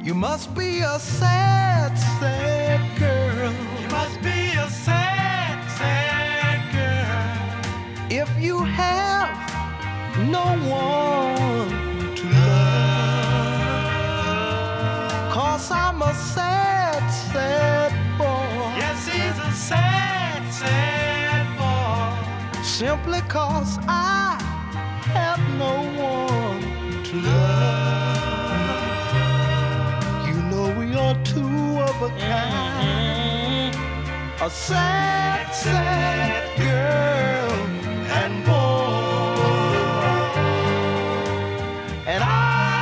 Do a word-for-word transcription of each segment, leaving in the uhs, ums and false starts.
You must be a sad, sad girl. You must be a sad, sad girl. If you have no one to love. Cause I'm a sad, sad boy. Yes, he's a sad, sad boy. Simply cause I have no one to love. You know we are two of a kind. A sad, sad girl and boy. And I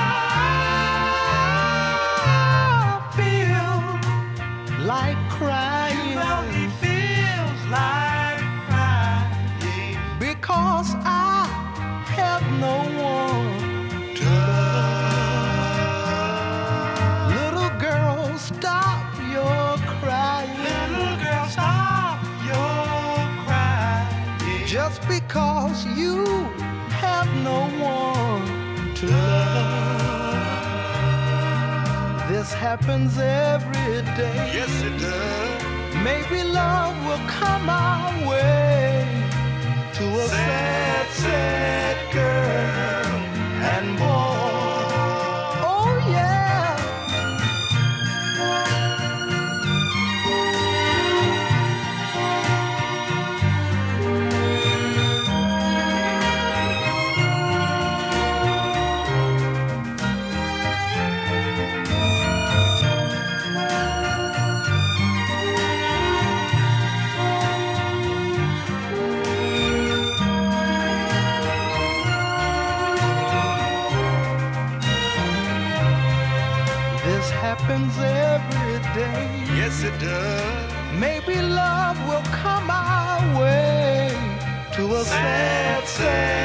feel like crying. You know he feels like crying. Because I have no one to love. Little girl, stop your crying. Little girl, stop your crying. Just because you have no one to love. This happens every day. Yes, it does. Maybe love will come our way to a sad, sad girl and boy. Oh yeah. This happens every day. Yes, it does. Maybe love will come our way to a sad, sad